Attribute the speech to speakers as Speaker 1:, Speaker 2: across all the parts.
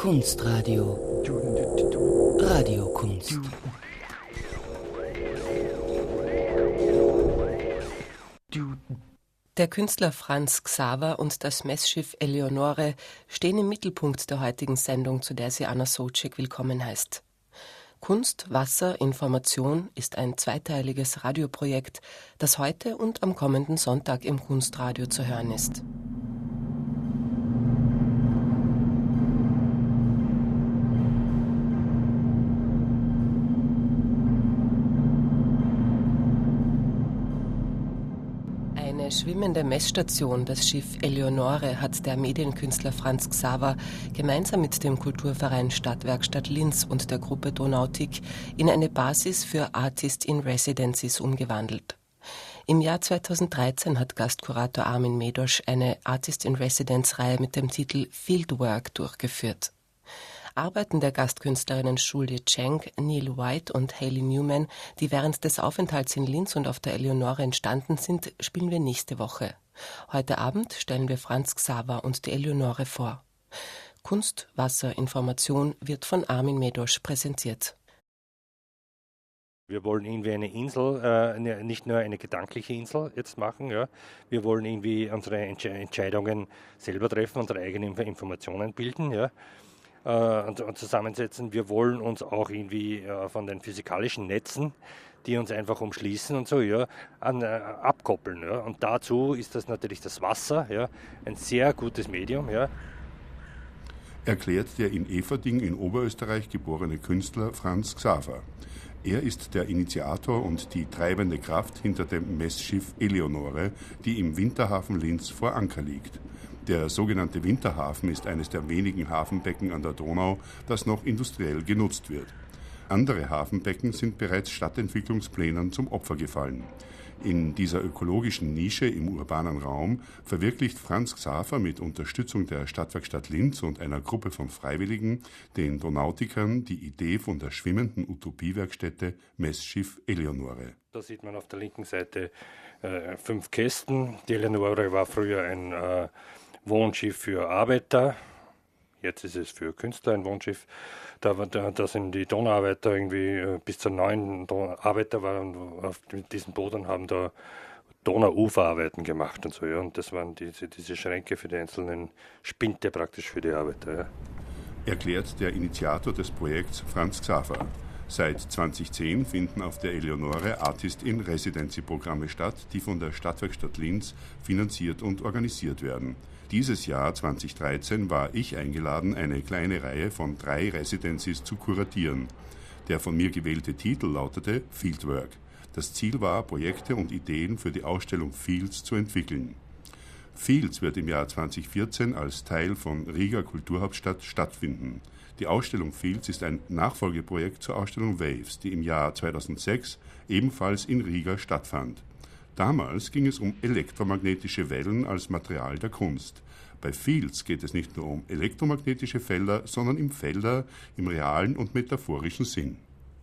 Speaker 1: Kunstradio. Radiokunst. Der Künstler Franz Xaver und das Messschiff Eleonore stehen im Mittelpunkt der heutigen Sendung, zu der sie Anna Sobczyk willkommen heißt. Kunst, Wasser, Information ist ein zweiteiliges Radioprojekt, das heute und am kommenden Sonntag im Kunstradio zu hören ist. Eine schwimmende Messstation, das Schiff Eleonore, hat der Medienkünstler Franz Xaver gemeinsam mit dem Kulturverein Stadtwerkstatt Linz und der Gruppe Donautik in eine Basis für Artist in Residencies umgewandelt. Im Jahr 2013 hat Gastkurator Armin Medosch eine Artist in Residence-Reihe mit dem Titel Fieldwork durchgeführt. Arbeiten der Gastkünstlerinnen Julie Cheng, Neil White und Hayley Newman, die während des Aufenthalts in Linz und auf der Eleonore entstanden sind, spielen wir nächste Woche. Heute Abend stellen wir Franz Xaver und die Eleonore vor. Kunst, Wasser, Information wird von Armin Medosch präsentiert.
Speaker 2: Wir wollen irgendwie eine Insel, nicht nur eine gedankliche Insel jetzt machen. Ja. Wir wollen irgendwie unsere Entscheidungen selber treffen, unsere eigenen Informationen bilden. Ja. Und zusammensetzen. Wir wollen uns auch irgendwie von den physikalischen Netzen, die uns einfach umschließen und so, ja, abkoppeln. Ja. Und dazu ist das natürlich das Wasser, ja, ein sehr gutes Medium. Ja.
Speaker 3: Erklärt der in Eferding in Oberösterreich geborene Künstler Franz Xaver. Er ist der Initiator und die treibende Kraft hinter dem Messschiff Eleonore, die im Winterhafen Linz vor Anker liegt. Der sogenannte Winterhafen ist eines der wenigen Hafenbecken an der Donau, das noch industriell genutzt wird. Andere Hafenbecken sind bereits Stadtentwicklungsplänen zum Opfer gefallen. In dieser ökologischen Nische im urbanen Raum verwirklicht Franz Xaver mit Unterstützung der Stadtwerkstatt Linz und einer Gruppe von Freiwilligen, den Donautikern, die Idee von der schwimmenden Utopiewerkstätte Messschiff Eleonore.
Speaker 2: Da sieht man auf der linken Seite 5 Kästen. Die Eleonore war früher ein Wohnschiff für Arbeiter, jetzt ist es für Künstler ein Wohnschiff. Da sind die Donauarbeiter irgendwie bis zu 9 Arbeiter waren mit diesem Boot und haben da Donauuferarbeiten gemacht und so. Ja. Und das waren diese Schränke für die einzelnen Spinte praktisch für die Arbeiter. Ja.
Speaker 3: Erklärt der Initiator des Projekts Franz Xaver. Seit 2010 finden auf der Eleonore Artist-in-Residency-Programme statt, die von der Stadtwerkstatt Linz finanziert und organisiert werden. Dieses Jahr, 2013, war ich eingeladen, eine kleine Reihe von 3 Residencies zu kuratieren. Der von mir gewählte Titel lautete Fieldwork. Das Ziel war, Projekte und Ideen für die Ausstellung Fields zu entwickeln. Fields wird im Jahr 2014 als Teil von Riga Kulturhauptstadt stattfinden. Die Ausstellung Fields ist ein Nachfolgeprojekt zur Ausstellung Waves, die im Jahr 2006 ebenfalls in Riga stattfand. Damals ging es um elektromagnetische Wellen als Material der Kunst. Bei Fields geht es nicht nur um elektromagnetische Felder, sondern um Felder im realen und metaphorischen Sinn.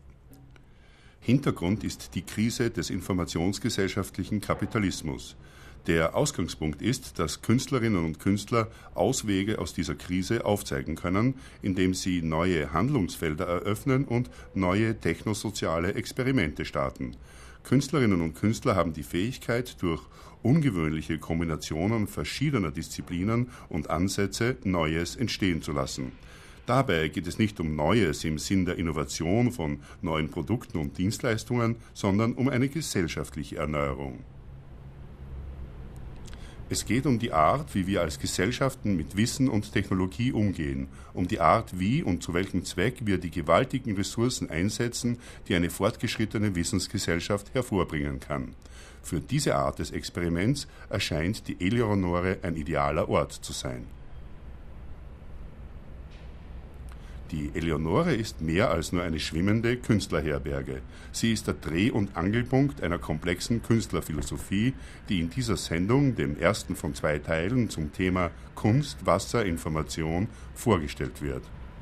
Speaker 3: Hintergrund ist die Krise des informationsgesellschaftlichen Kapitalismus. Der Ausgangspunkt ist, dass Künstlerinnen und Künstler Auswege aus dieser Krise aufzeigen können, indem sie neue Handlungsfelder eröffnen und neue technosoziale Experimente starten. Künstlerinnen und Künstler haben die Fähigkeit, durch ungewöhnliche Kombinationen verschiedener Disziplinen und Ansätze Neues entstehen zu lassen. Dabei geht es nicht um Neues im Sinn der Innovation von neuen Produkten und Dienstleistungen, sondern um eine gesellschaftliche Erneuerung. Es geht um die Art, wie wir als Gesellschaften mit Wissen und Technologie umgehen, um die Art, wie und zu welchem Zweck wir die gewaltigen Ressourcen einsetzen, die eine fortgeschrittene Wissensgesellschaft hervorbringen kann. Für diese Art des Experiments erscheint die Eleonore ein idealer Ort zu sein. Die Eleonore ist mehr als nur eine schwimmende Künstlerherberge. Sie ist der Dreh- und Angelpunkt einer komplexen Künstlerphilosophie, die in dieser Sendung, dem ersten von 2 Teilen zum Thema Kunst, Wasser, Information, vorgestellt wird.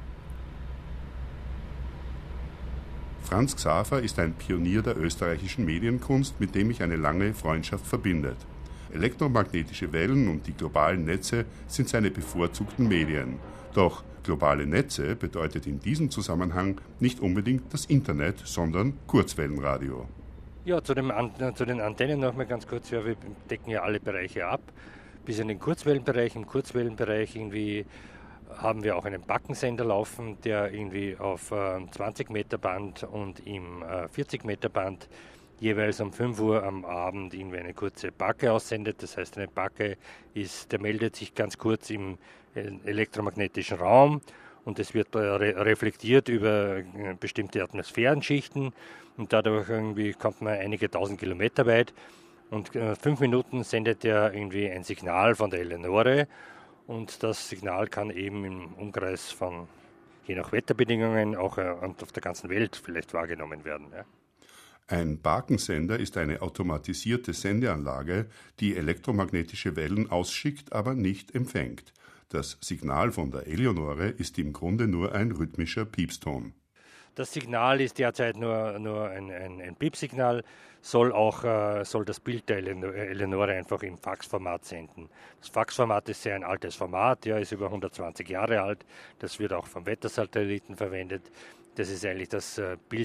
Speaker 3: Franz Xaver ist ein Pionier der österreichischen Medienkunst, mit dem mich eine lange Freundschaft verbindet. Elektromagnetische Wellen und die globalen Netze sind seine bevorzugten Medien. Doch Globale Netze bedeutet in diesem Zusammenhang nicht unbedingt das Internet, sondern Kurzwellenradio.
Speaker 2: Ja, zu den Antennen noch mal ganz kurz. Ja, wir decken ja alle Bereiche ab, bis in den Kurzwellenbereich. Im Kurzwellenbereich irgendwie haben wir auch einen Backensender laufen, der irgendwie auf 20 Meter Band und im 40 Meter Band jeweils um 5 Uhr am Abend irgendwie eine kurze Backe aussendet. Das heißt, eine Backe der meldet sich ganz kurz im elektromagnetischen Raum und es wird reflektiert über bestimmte Atmosphärenschichten und dadurch irgendwie kommt man einige tausend Kilometer weit und 5 Minuten sendet er irgendwie ein Signal von der Eleonore und das Signal kann eben im Umkreis von, je nach Wetterbedingungen, auch auf der ganzen Welt vielleicht wahrgenommen werden. Ja.
Speaker 3: Ein Bakensender ist eine automatisierte Sendeanlage, die elektromagnetische Wellen ausschickt, aber nicht empfängt. Das Signal von der Eleonore ist im Grunde nur ein rhythmischer Piepston.
Speaker 2: Das Signal ist derzeit nur ein Piepsignal, soll das Bild der Eleonore einfach im Faxformat senden. Das Faxformat ist sehr ein altes Format, ja, ist über 120 Jahre alt. Das wird auch vom Wettersatelliten verwendet. Das ist eigentlich das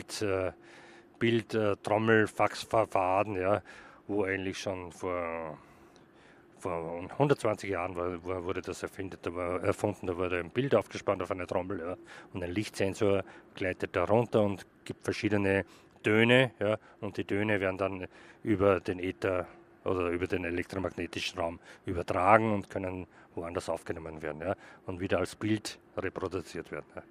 Speaker 2: Bild-Trommel-Faxverfahren, ja, wo eigentlich schon vor 120 Jahren wurde das erfunden. Da wurde ein Bild aufgespannt auf eine Trommel, ja, und ein Lichtsensor gleitet da runter und gibt verschiedene Töne, ja, und die Töne werden dann über den Äther oder über den elektromagnetischen Raum übertragen und können woanders aufgenommen werden, ja, und wieder als Bild reproduziert werden. Ja.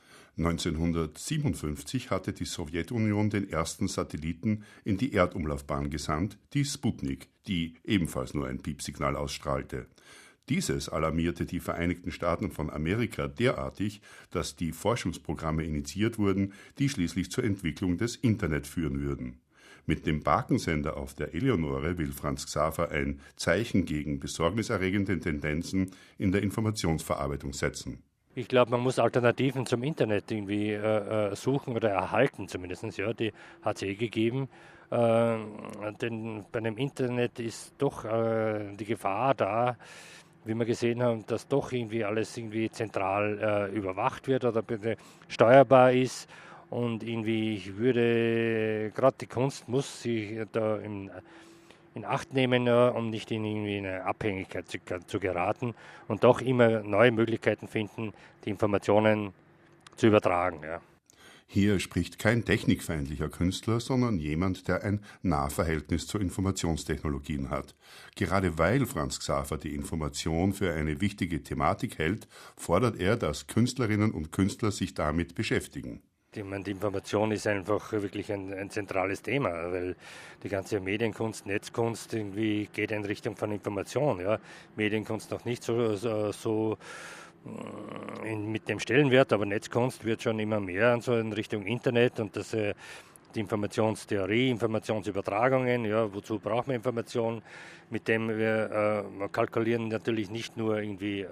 Speaker 3: 1957 hatte die Sowjetunion den ersten Satelliten in die Erdumlaufbahn gesandt, die Sputnik, die ebenfalls nur ein Piepsignal ausstrahlte. Dieses alarmierte die Vereinigten Staaten von Amerika derartig, dass die Forschungsprogramme initiiert wurden, die schließlich zur Entwicklung des Internet führen würden. Mit dem Bakensender auf der Eleonore will Franz Xaver ein Zeichen gegen besorgniserregende Tendenzen in der Informationsverarbeitung setzen.
Speaker 2: Ich glaube, man muss Alternativen zum Internet irgendwie suchen oder erhalten zumindest. Ja, die hat es gegeben. Denn bei einem Internet ist doch die Gefahr da, wie wir gesehen haben, dass doch irgendwie alles irgendwie zentral überwacht wird oder steuerbar ist. Und irgendwie, ich würde, gerade die Kunst muss sich da in Acht nehmen, um nicht in irgendwie eine Abhängigkeit zu geraten und doch immer neue Möglichkeiten finden, die Informationen zu übertragen. Ja.
Speaker 3: Hier spricht kein technikfeindlicher Künstler, sondern jemand, der ein Nahverhältnis zu Informationstechnologien hat. Gerade weil Franz Xaver die Information für eine wichtige Thematik hält, fordert er, dass Künstlerinnen und Künstler sich damit beschäftigen.
Speaker 2: Die Information ist einfach wirklich ein zentrales Thema, weil die ganze Medienkunst, Netzkunst irgendwie geht in Richtung von Information. Ja. Medienkunst noch nicht so mit dem Stellenwert, aber Netzkunst wird schon immer mehr so in Richtung Internet und die Informationstheorie, Informationsübertragungen, ja, wozu braucht man Information, mit dem wir kalkulieren natürlich nicht nur irgendwie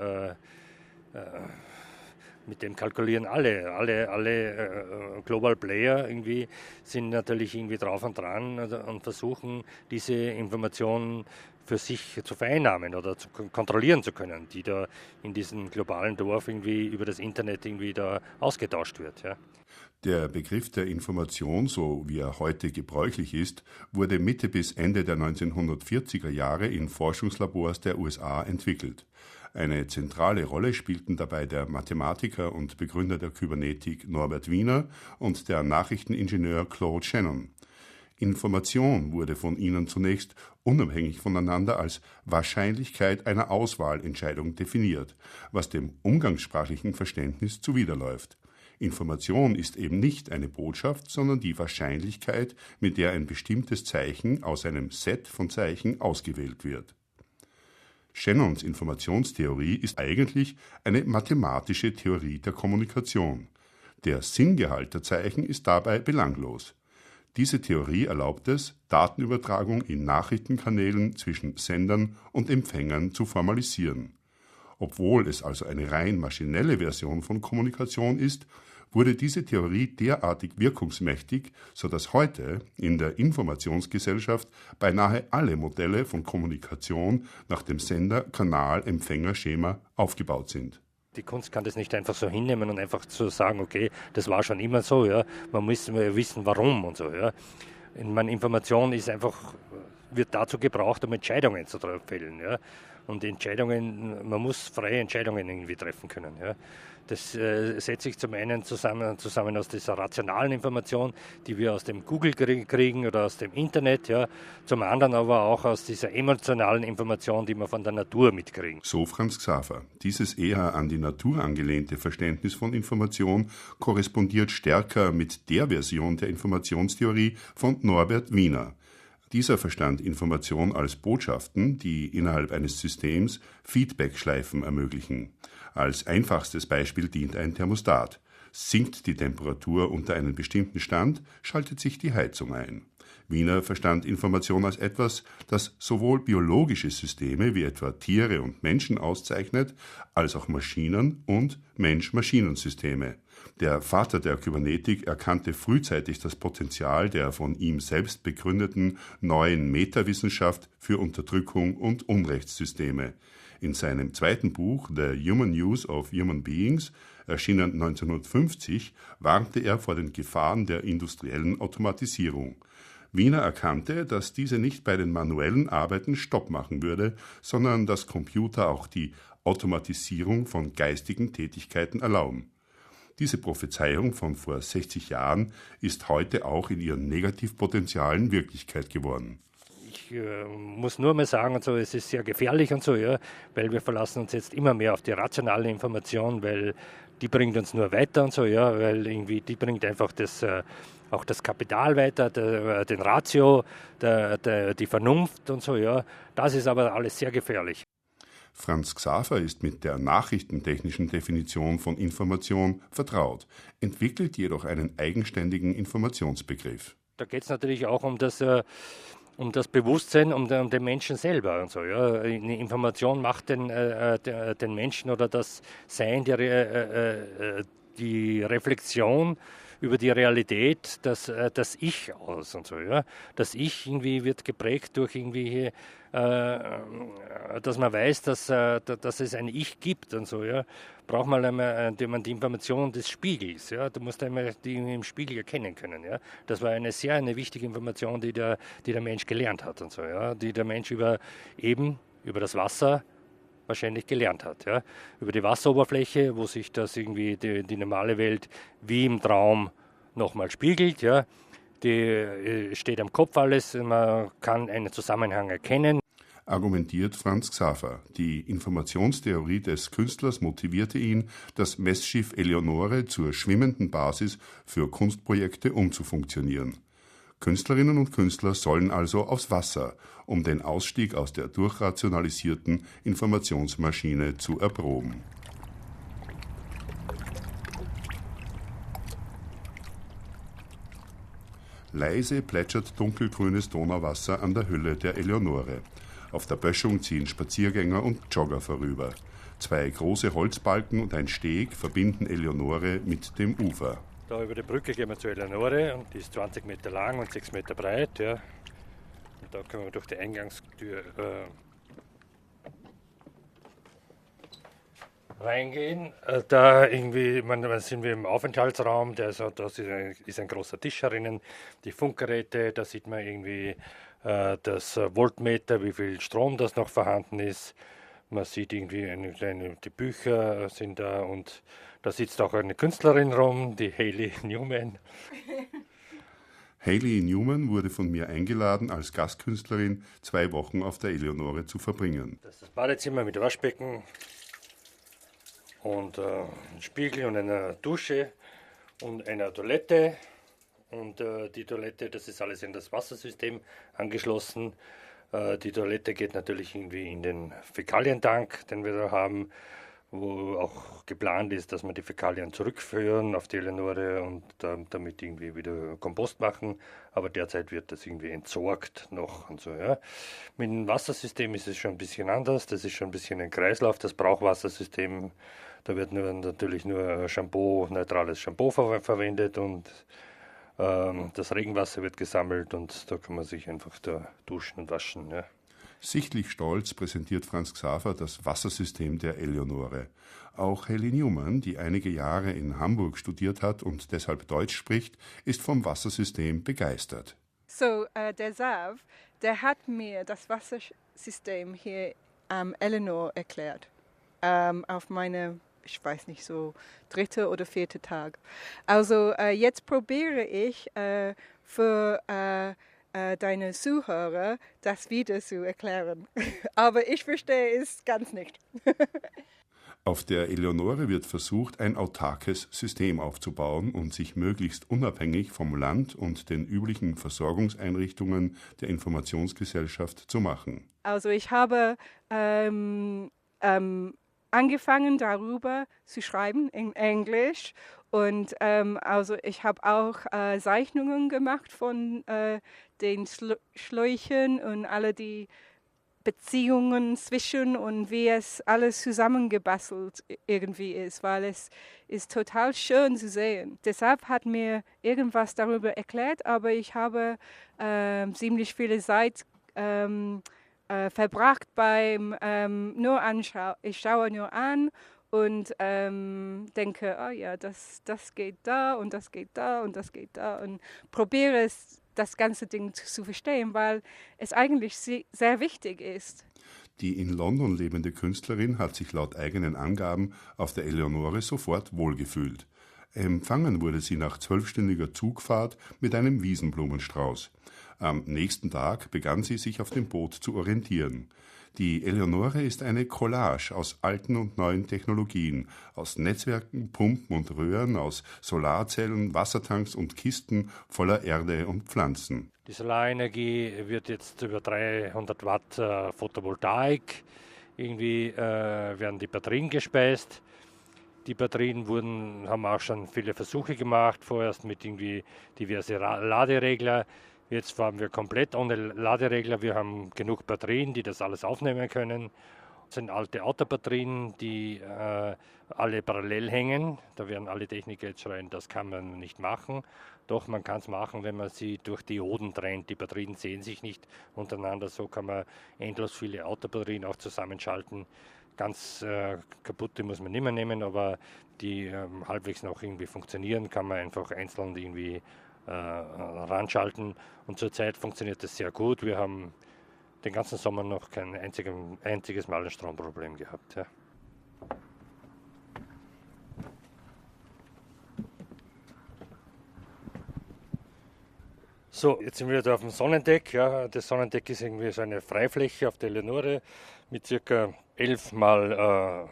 Speaker 2: mit dem kalkulieren alle Global Player irgendwie sind natürlich irgendwie drauf und dran und versuchen, diese Informationen für sich zu vereinnahmen oder zu kontrollieren zu können, die da in diesem globalen Dorf irgendwie über das Internet irgendwie da ausgetauscht wird. Ja.
Speaker 3: Der Begriff der Information, so wie er heute gebräuchlich ist, wurde Mitte bis Ende der 1940er Jahre in Forschungslabors der USA entwickelt. Eine zentrale Rolle spielten dabei der Mathematiker und Begründer der Kybernetik Norbert Wiener und der Nachrichteningenieur Claude Shannon. Information wurde von ihnen zunächst unabhängig voneinander als Wahrscheinlichkeit einer Auswahlentscheidung definiert, was dem umgangssprachlichen Verständnis zuwiderläuft. Information ist eben nicht eine Botschaft, sondern die Wahrscheinlichkeit, mit der ein bestimmtes Zeichen aus einem Set von Zeichen ausgewählt wird. Shannons Informationstheorie ist eigentlich eine mathematische Theorie der Kommunikation. Der Sinngehalt der Zeichen ist dabei belanglos. Diese Theorie erlaubt es, Datenübertragung in Nachrichtenkanälen zwischen Sendern und Empfängern zu formalisieren. Obwohl es also eine rein maschinelle Version von Kommunikation ist, wurde diese Theorie derartig wirkungsmächtig, sodass heute in der Informationsgesellschaft beinahe alle Modelle von Kommunikation nach dem Sender-Kanal-Empfänger-Schema aufgebaut sind.
Speaker 2: Die Kunst kann das nicht einfach so hinnehmen und einfach so sagen, okay, das war schon immer so, ja. Man muss wissen, warum und so, ja. Information ist einfach, wird dazu gebraucht, um Entscheidungen zu fällen, ja. Und Entscheidungen, man muss freie Entscheidungen irgendwie treffen können, ja. Das setzt sich zum einen zusammen aus dieser rationalen Information, die wir aus dem Google kriegen oder aus dem Internet, ja, zum anderen aber auch aus dieser emotionalen Information, die wir von der Natur mitkriegen.
Speaker 3: So Franz Xaver. Dieses eher an die Natur angelehnte Verständnis von Information korrespondiert stärker mit der Version der Informationstheorie von Norbert Wiener. Dieser verstand Information als Botschaften, die innerhalb eines Systems Feedbackschleifen ermöglichen. Als einfachstes Beispiel dient ein Thermostat. Sinkt die Temperatur unter einen bestimmten Stand, schaltet sich die Heizung ein. Wiener verstand Information als etwas, das sowohl biologische Systeme wie etwa Tiere und Menschen auszeichnet, als auch Maschinen und Mensch-Maschinen-Systeme. Der Vater der Kybernetik erkannte frühzeitig das Potenzial der von ihm selbst begründeten neuen Metawissenschaft für Unterdrückung und Unrechtssysteme. In seinem zweiten Buch The Human Use of Human Beings, erschienen 1950, warnte er vor den Gefahren der industriellen Automatisierung. Wiener erkannte, dass diese nicht bei den manuellen Arbeiten Stopp machen würde, sondern dass Computer auch die Automatisierung von geistigen Tätigkeiten erlauben. Diese Prophezeiung von vor 60 Jahren ist heute auch in ihren Negativpotenzialen Wirklichkeit geworden.
Speaker 2: Ich muss nur mal sagen, und so, es ist sehr gefährlich und so, ja, weil wir verlassen uns jetzt immer mehr auf die rationale Information, weil die bringt uns nur weiter und so, ja, weil irgendwie die bringt einfach auch das Kapital weiter, den Ratio, die Vernunft und so, ja. Das ist aber alles sehr gefährlich.
Speaker 3: Franz Xaver ist mit der nachrichtentechnischen Definition von Information vertraut, entwickelt jedoch einen eigenständigen Informationsbegriff.
Speaker 2: Da geht es natürlich auch um das Bewusstsein, um den Menschen selber und so. Ja. Eine Information macht den Menschen oder das Sein, die Reflexion über die Realität, das Ich aus und so. Ja. Das Ich irgendwie wird geprägt durch irgendwie, dass man weiß, dass es ein Ich gibt und so. Ja. Braucht man einmal die Information des Spiegels. Ja. Du musst einmal die im Spiegel erkennen können. Ja. Das war eine wichtige Information, die der Mensch gelernt hat und so. Ja. Die der Mensch über das Wasser wahrscheinlich gelernt hat. Ja. Über die Wasseroberfläche, wo sich das irgendwie die normale Welt wie im Traum nochmal spiegelt. Ja. Die steht am Kopf alles, man kann einen Zusammenhang erkennen.
Speaker 3: Argumentiert Franz Xaver. Die Informationstheorie des Künstlers motivierte ihn, das Messschiff Eleonore zur schwimmenden Basis für Kunstprojekte umzufunktionieren. Künstlerinnen und Künstler sollen also aufs Wasser, um den Ausstieg aus der durchrationalisierten Informationsmaschine zu erproben. Leise plätschert dunkelgrünes Donauwasser an der Hülle der Eleonore. Auf der Böschung ziehen Spaziergänger und Jogger vorüber. 2 große Holzbalken und ein Steg verbinden Eleonore mit dem Ufer.
Speaker 2: Da über die Brücke gehen wir zur Eleonore und die ist 20 Meter lang und 6 Meter breit. Ja. Und da können wir durch die Eingangstür reingehen. Da sind wir im Aufenthaltsraum, da ist ein großer Tisch herinnen, die Funkgeräte, da sieht man irgendwie das Voltmeter, wie viel Strom das noch vorhanden ist. Man sieht irgendwie die Bücher sind da und da sitzt auch eine Künstlerin rum, die Hayley Newman.
Speaker 3: Hayley Newman wurde von mir eingeladen, als Gastkünstlerin 2 Wochen auf der Eleonore zu verbringen.
Speaker 2: Das ist das Badezimmer mit Waschbecken und einem Spiegel und einer Dusche und einer Toilette. Und die Toilette, das ist alles in das Wassersystem angeschlossen. Die Toilette geht natürlich irgendwie in den Fäkalientank, den wir da haben, wo auch geplant ist, dass wir die Fäkalien zurückführen auf die Eleonore und damit irgendwie wieder Kompost machen. Aber derzeit wird das irgendwie entsorgt noch und so. Ja. Mit dem Wassersystem ist es schon ein bisschen anders. Das ist schon ein bisschen ein Kreislauf, das Brauchwassersystem. Da wird natürlich nur neutrales Shampoo verwendet und das Regenwasser wird gesammelt und da kann man sich einfach da duschen und waschen. Ja.
Speaker 3: Sichtlich stolz präsentiert Franz Xaver das Wassersystem der Eleonore. Auch Hayley Newman, die einige Jahre in Hamburg studiert hat und deshalb Deutsch spricht, ist vom Wassersystem begeistert.
Speaker 4: So, der Sav, der hat mir das Wassersystem hier am Eleanor erklärt. Auf meine, ich weiß nicht, so 3. oder 4. Tag. Also jetzt probiere ich für deine Zuhörer das wieder zu erklären. Aber ich verstehe es ganz nicht.
Speaker 3: Auf der Eleonore wird versucht, ein autarkes System aufzubauen und sich möglichst unabhängig vom Land und den üblichen Versorgungseinrichtungen der Informationsgesellschaft zu machen.
Speaker 4: Also ich habe angefangen darüber zu schreiben in Englisch und also ich habe auch Zeichnungen gemacht von den Schläuchen und alle die Beziehungen zwischen und wie es alles zusammengebastelt irgendwie ist, weil es ist total schön zu sehen. Deshalb hat mir irgendwas darüber erklärt, aber ich habe ziemlich viele Zeit verbracht beim nur anschauen. Ich schaue nur an und denke, oh ja, das geht da und das geht da und das geht da und probiere es, das ganze Ding zu verstehen, weil es eigentlich sehr wichtig ist.
Speaker 3: Die in London lebende Künstlerin hat sich laut eigenen Angaben auf der Eleonore sofort wohlgefühlt. Empfangen wurde sie nach 12-stündiger Zugfahrt mit einem Wiesenblumenstrauß. Am nächsten Tag begann sie, sich auf dem Boot zu orientieren. Die Eleonore ist eine Collage aus alten und neuen Technologien, aus Netzwerken, Pumpen und Röhren, aus Solarzellen, Wassertanks und Kisten voller Erde und Pflanzen.
Speaker 2: Die Solarenergie wird jetzt über 300 Watt Photovoltaik, irgendwie werden die Batterien gespeist. Die Batterien haben auch schon viele Versuche gemacht, vorerst mit irgendwie diverse Laderegler. Jetzt fahren wir komplett ohne Laderegler. Wir haben genug Batterien, die das alles aufnehmen können. Das sind alte Autobatterien, die alle parallel hängen. Da werden alle Techniker jetzt schreien, das kann man nicht machen. Doch, man kann es machen, wenn man sie durch Dioden trennt. Die Batterien sehen sich nicht untereinander. So kann man endlos viele Autobatterien auch zusammenschalten. Ganz kaputte muss man nicht mehr nehmen, aber die halbwegs noch irgendwie funktionieren, kann man einfach einzeln irgendwie ranschalten. Und zurzeit funktioniert das sehr gut. Wir haben den ganzen Sommer noch kein einziges Mal ein Stromproblem gehabt. Ja. So, jetzt sind wir da auf dem Sonnendeck. Ja. Das Sonnendeck ist irgendwie so eine Freifläche auf der Eleonore mit circa 11 mal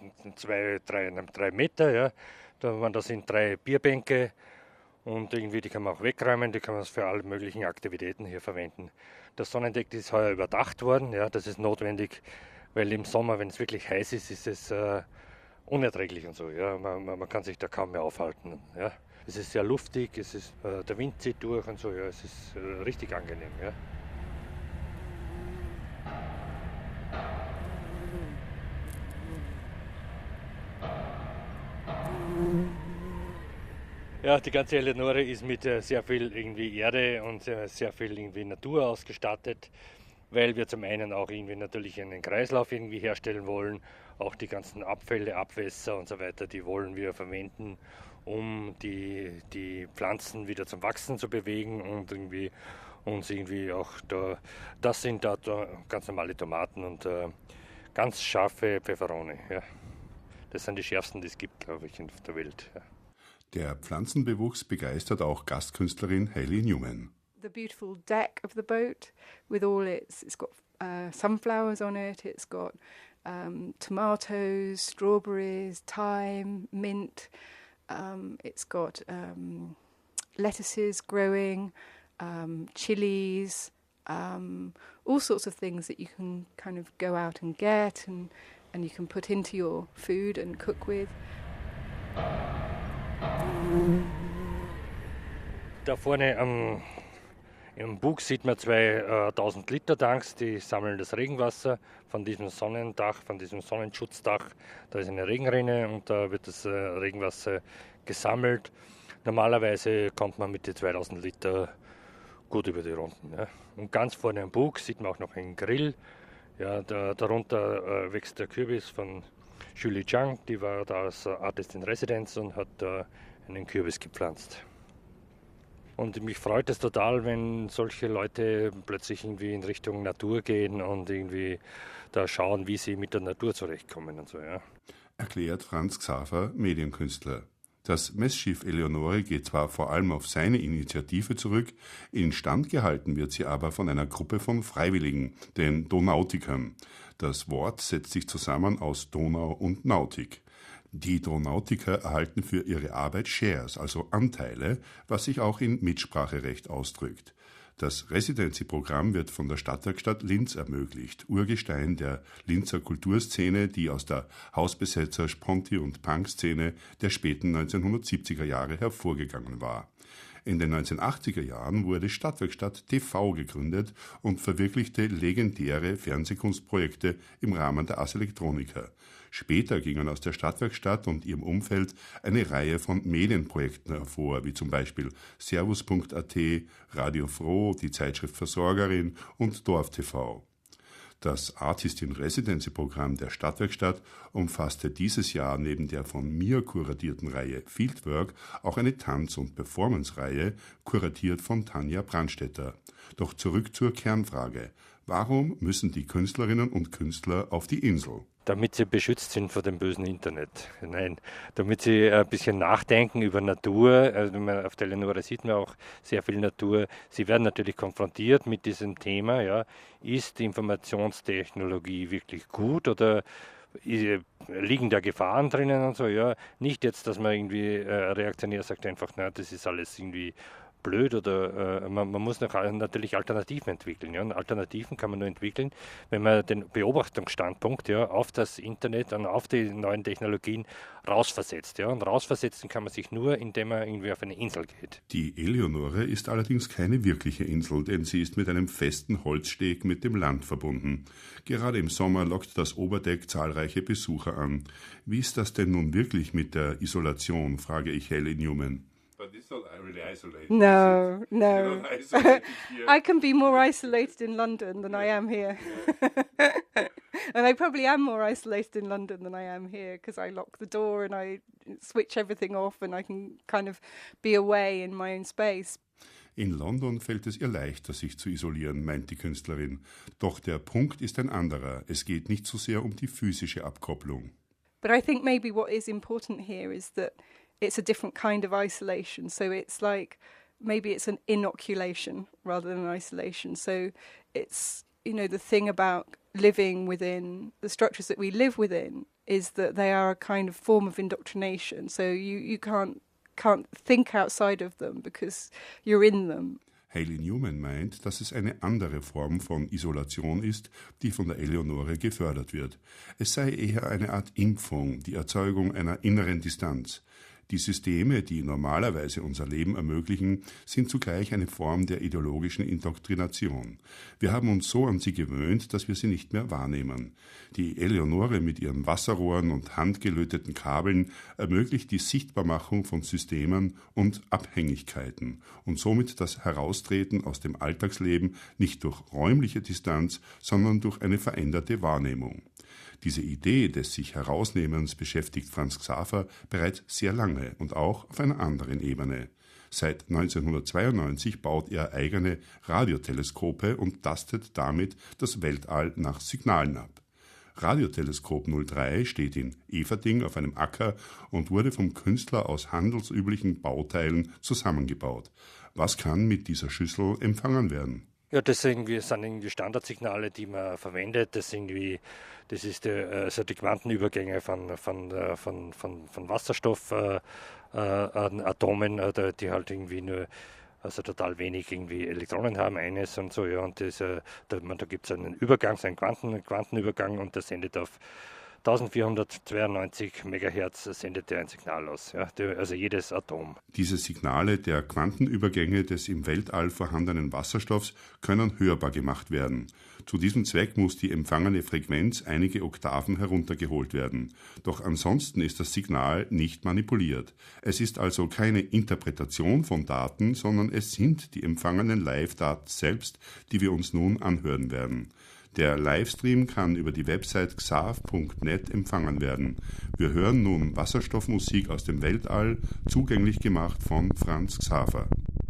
Speaker 2: 3 Meter. Ja. Da sind 3 Bierbänke. Und irgendwie, die kann man auch wegräumen, die kann man für alle möglichen Aktivitäten hier verwenden. Das Sonnendeck ist heuer überdacht worden, ja, das ist notwendig, weil im Sommer, wenn es wirklich heiß ist, ist es unerträglich und so. Ja. Man kann sich da kaum mehr aufhalten. Ja. Es ist sehr luftig, der Wind zieht durch und so, ja, es ist richtig angenehm. Ja. Ja, die ganze Eleonore ist mit sehr viel irgendwie Erde und sehr viel irgendwie Natur ausgestattet, weil wir zum einen auch irgendwie natürlich einen Kreislauf irgendwie herstellen wollen. Auch die ganzen Abfälle, Abwässer und so weiter, die wollen wir verwenden, um die Pflanzen wieder zum Wachsen zu bewegen und irgendwie uns irgendwie auch das sind da ganz normale Tomaten und ganz scharfe Pfefferone. Ja. Das sind die schärfsten, die es gibt, glaube ich, auf der Welt. Ja.
Speaker 3: Der Pflanzenbewuchs begeistert auch Gastkünstlerin Hayley Newman.
Speaker 4: The beautiful deck of the boat with all it's got sunflowers on it, it's got tomatoes, strawberries, thyme, mint, it's got lettuces growing, chilies, all sorts of things that you can kind of go out and get and you can put into your food and cook with.
Speaker 2: Da vorne im Bug sieht man 2000 Liter Tanks, die sammeln das Regenwasser von diesem Sonnendach, von diesem Sonnenschutzdach. Da ist eine Regenrinne und da wird das Regenwasser gesammelt. Normalerweise kommt man mit den 2000 Liter gut über die Runden. Ja. Und ganz vorne am Bug sieht man auch noch einen Grill. Ja, darunter wächst der Kürbis von Julie Chang, die war da als Artist in Residence und hat einen Kürbis gepflanzt. Und mich freut es total, wenn solche Leute plötzlich irgendwie in Richtung Natur gehen und irgendwie da schauen, wie sie mit der Natur zurechtkommen und so, ja.
Speaker 3: Erklärt Franz Xaver, Medienkünstler. Das Messschiff Eleonore geht zwar vor allem auf seine Initiative zurück, instand gehalten wird sie aber von einer Gruppe von Freiwilligen, den Donautikern. Das Wort setzt sich zusammen aus Donau und Nautik. Die Donautiker erhalten für ihre Arbeit Shares, also Anteile, was sich auch in Mitspracherecht ausdrückt. Das Residency-Programm wird von der Stadtwerkstatt Linz ermöglicht, Urgestein der Linzer Kulturszene, die aus der Hausbesetzer-, Sponti- und Punk-Szene der späten 1970er Jahre hervorgegangen war. In den 1980er Jahren wurde Stadtwerkstatt TV gegründet und verwirklichte legendäre Fernsehkunstprojekte im Rahmen der Ars Electronica. Später gingen aus der Stadtwerkstatt und ihrem Umfeld eine Reihe von Medienprojekten hervor, wie zum Beispiel Servus.at, Radio Froh, die Zeitschrift Versorgerin und Dorf TV. Das Artist-in-Residency-Programm der Stadtwerkstatt umfasste dieses Jahr neben der von mir kuratierten Reihe Fieldwork auch eine Tanz- und Performance-Reihe, kuratiert von Tanja Brandstetter. Doch zurück zur Kernfrage. Warum müssen die Künstlerinnen und Künstler auf die Insel?
Speaker 2: Damit sie beschützt sind vor dem bösen Internet. Nein, damit sie ein bisschen nachdenken über Natur. Also auf der Eleonore sieht man auch sehr viel Natur. Sie werden natürlich konfrontiert mit diesem Thema. Ja. Ist die Informationstechnologie wirklich gut oder liegen da Gefahren drinnen und so? Ja. Nicht jetzt, dass man irgendwie reaktionär sagt, einfach, na, das ist alles irgendwie blöd oder man muss natürlich Alternativen entwickeln. Ja? Und Alternativen kann man nur entwickeln, wenn man den Beobachtungsstandpunkt auf das Internet und auf die neuen Technologien rausversetzt. Ja? Und rausversetzen kann man sich nur, indem man irgendwie auf eine Insel geht.
Speaker 3: Die Eleonore ist allerdings keine wirkliche Insel, denn sie ist mit einem festen Holzsteg mit dem Land verbunden. Gerade im Sommer lockt das Oberdeck zahlreiche Besucher an. Wie ist das denn nun wirklich mit der Isolation, frage ich Hayley Newman.
Speaker 4: But it's not really isolated. No. I can be more isolated in London than I am here. And I probably am more isolated in London than I am here because I lock the door and I switch everything off and I can kind of be away in my own space.
Speaker 3: In London fällt es ihr leichter, sich zu isolieren, meint die Künstlerin. Doch der Punkt ist ein anderer. Es geht nicht so sehr um die physische Abkopplung.
Speaker 4: But I think maybe what is important here is that it's a different kind of isolation. So it's like, maybe it's an inoculation rather than an isolation. So it's, the thing about living within the structures that we live within is that they are a kind of form of indoctrination. So you can't think outside of them because you're in them.
Speaker 3: Hayley Newman meint, dass es eine andere Form von Isolation ist, die von der Eleonore gefördert wird. Es sei eher eine Art Impfung, die Erzeugung einer inneren Distanz. Die Systeme, die normalerweise unser Leben ermöglichen, sind zugleich eine Form der ideologischen Indoktrination. Wir haben uns so an sie gewöhnt, dass wir sie nicht mehr wahrnehmen. Die Eleonore mit ihren Wasserrohren und handgelöteten Kabeln ermöglicht die Sichtbarmachung von Systemen und Abhängigkeiten und somit das Heraustreten aus dem Alltagsleben nicht durch räumliche Distanz, sondern durch eine veränderte Wahrnehmung. Diese Idee des sich Herausnehmens beschäftigt Franz Xaver bereits sehr lange und auch auf einer anderen Ebene. Seit 1992 baut er eigene Radioteleskope und tastet damit das Weltall nach Signalen ab. Radioteleskop 03 steht in Everding auf einem Acker und wurde vom Künstler aus handelsüblichen Bauteilen zusammengebaut. Was kann mit dieser Schüssel empfangen werden?
Speaker 2: Ja, das sind irgendwie Standardsignale, die man verwendet. Das ist die Quantenübergänge von Wasserstoffatomen, die halt irgendwie nur total wenig irgendwie Elektronen haben, eines und so, ja. Und da gibt es einen Übergang, einen Quantenübergang und der sendet auf 1492 Megahertz sendet er ein Signal aus, ja, also jedes Atom.
Speaker 3: Diese Signale der Quantenübergänge des im Weltall vorhandenen Wasserstoffs können hörbar gemacht werden. Zu diesem Zweck muss die empfangene Frequenz einige Oktaven heruntergeholt werden. Doch ansonsten ist das Signal nicht manipuliert. Es ist also keine Interpretation von Daten, sondern es sind die empfangenen Live-Daten selbst, die wir uns nun anhören werden. Der Livestream kann über die Website xav.net empfangen werden. Wir hören nun Wasserstoffmusik aus dem Weltall, zugänglich gemacht von Franz Xaver.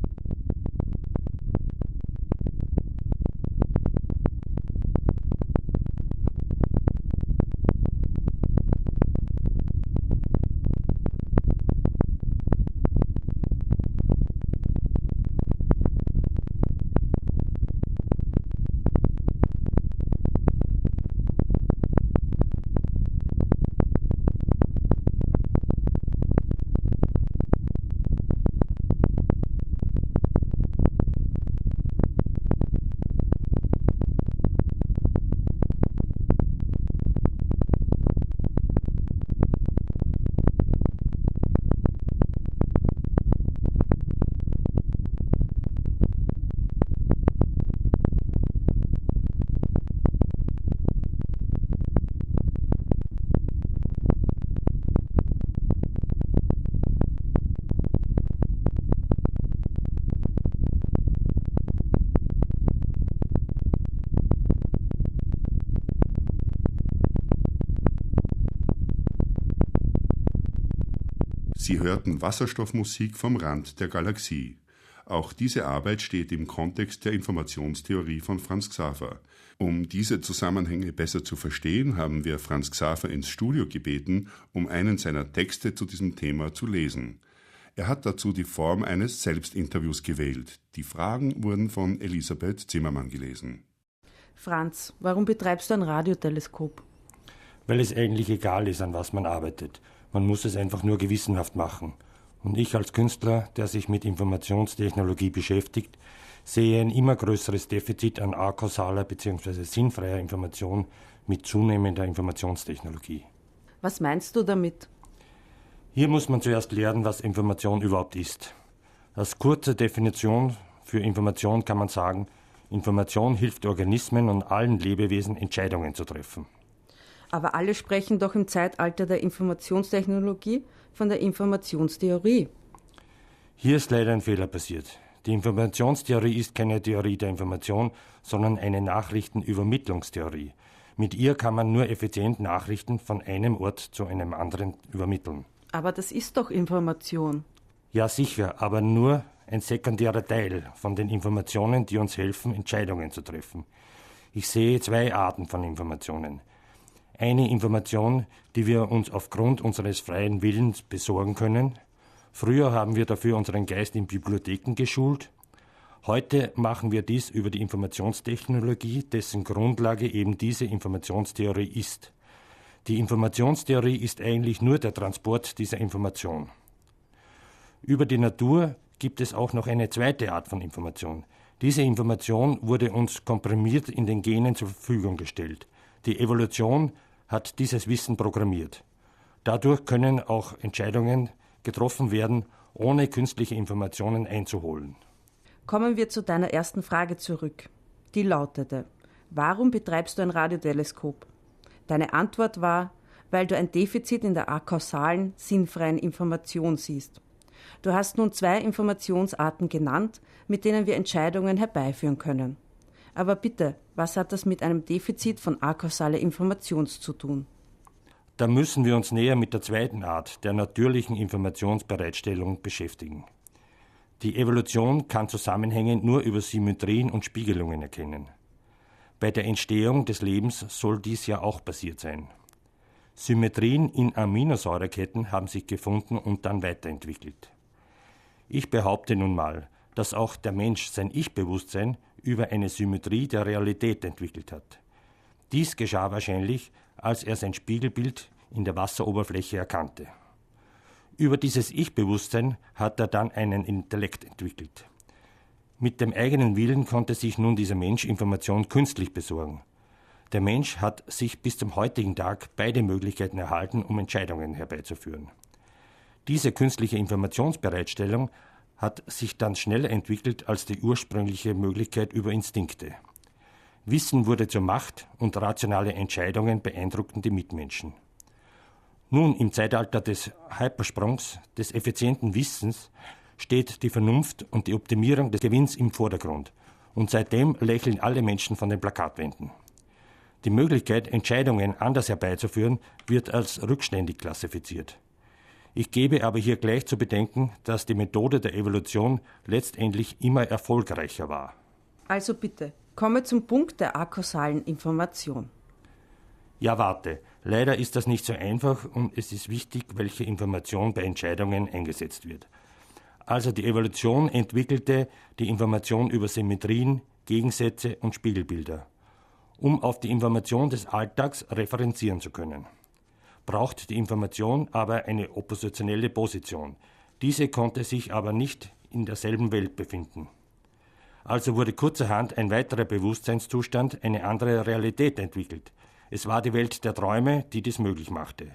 Speaker 3: Sie hörten Wasserstoffmusik vom Rand der Galaxie. Auch diese Arbeit steht im Kontext der Informationstheorie von Franz Xaver. Um diese Zusammenhänge besser zu verstehen, haben wir Franz Xaver ins Studio gebeten, um einen seiner Texte zu diesem Thema zu lesen. Er hat dazu die Form eines Selbstinterviews gewählt. Die Fragen wurden von Elisabeth Zimmermann gelesen.
Speaker 5: Franz, warum betreibst du ein Radioteleskop?
Speaker 2: Weil es eigentlich egal ist, an was man arbeitet. Man muss es einfach nur gewissenhaft machen. Und ich als Künstler, der sich mit Informationstechnologie beschäftigt, sehe ein immer größeres Defizit an akausaler bzw. sinnfreier Information mit zunehmender Informationstechnologie.
Speaker 5: Was meinst du damit?
Speaker 2: Hier muss man zuerst lernen, was Information überhaupt ist. Als kurze Definition für Information kann man sagen, Information hilft Organismen und allen Lebewesen, Entscheidungen zu treffen.
Speaker 5: Aber alle sprechen doch im Zeitalter der Informationstechnologie von der Informationstheorie.
Speaker 2: Hier ist leider ein Fehler passiert. Die Informationstheorie ist keine Theorie der Information, sondern eine Nachrichtenübermittlungstheorie. Mit ihr kann man nur effizient Nachrichten von einem Ort zu einem anderen übermitteln.
Speaker 5: Aber das ist doch Information.
Speaker 2: Ja, sicher, aber nur ein sekundärer Teil von den Informationen, die uns helfen, Entscheidungen zu treffen. Ich sehe zwei Arten von Informationen. Eine Information, die wir uns aufgrund unseres freien Willens besorgen können. Früher haben wir dafür unseren Geist in Bibliotheken geschult. Heute machen wir dies über die Informationstechnologie, dessen Grundlage eben diese Informationstheorie ist. Die Informationstheorie ist eigentlich nur der Transport dieser Information. Über die Natur gibt es auch noch eine zweite Art von Information. Diese Information wurde uns komprimiert in den Genen zur Verfügung gestellt. Die Evolution hat dieses Wissen programmiert. Dadurch können auch Entscheidungen getroffen werden, ohne künstliche Informationen einzuholen.
Speaker 5: Kommen wir zu deiner ersten Frage zurück. Die lautete: Warum betreibst du ein Radioteleskop? Deine Antwort war, weil du ein Defizit in der akausalen, sinnfreien Information siehst. Du hast nun zwei Informationsarten genannt, mit denen wir Entscheidungen herbeiführen können. Aber bitte, was hat das mit einem Defizit von akausaler Information zu tun?
Speaker 2: Da müssen wir uns näher mit der zweiten Art, der natürlichen Informationsbereitstellung, beschäftigen. Die Evolution kann Zusammenhänge nur über Symmetrien und Spiegelungen erkennen. Bei der Entstehung des Lebens soll dies ja auch passiert sein. Symmetrien in Aminosäureketten haben sich gefunden und dann weiterentwickelt. Ich behaupte nun mal, dass auch der Mensch sein Ich-Bewusstsein über eine Symmetrie der Realität entwickelt hat. Dies geschah wahrscheinlich, als er sein Spiegelbild in der Wasseroberfläche erkannte. Über dieses Ich-Bewusstsein hat er dann einen Intellekt entwickelt. Mit dem eigenen Willen konnte sich nun dieser Mensch Information künstlich besorgen. Der Mensch hat sich bis zum heutigen Tag beide Möglichkeiten erhalten, um Entscheidungen herbeizuführen. Diese künstliche Informationsbereitstellung hat sich dann schneller entwickelt als die ursprüngliche Möglichkeit über Instinkte. Wissen wurde zur Macht und rationale Entscheidungen beeindruckten die Mitmenschen. Nun, im Zeitalter des Hypersprungs, des effizienten Wissens, steht die Vernunft und die Optimierung des Gewinns im Vordergrund. Und seitdem lächeln alle Menschen von den Plakatwänden. Die Möglichkeit, Entscheidungen anders herbeizuführen, wird als rückständig klassifiziert. Ich gebe aber hier gleich zu bedenken, dass die Methode der Evolution letztendlich immer erfolgreicher war.
Speaker 5: Also bitte, komme zum Punkt der akausalen Information.
Speaker 2: Ja, warte. Leider ist das nicht so einfach und es ist wichtig, welche Information bei Entscheidungen eingesetzt wird. Also die Evolution entwickelte die Information über Symmetrien, Gegensätze und Spiegelbilder. Um auf die Information des Alltags referenzieren zu können, braucht die Information aber eine oppositionelle Position. Diese konnte sich aber nicht in derselben Welt befinden. Also wurde kurzerhand ein weiterer Bewusstseinszustand, eine andere Realität entwickelt. Es war die Welt der Träume, die dies möglich machte.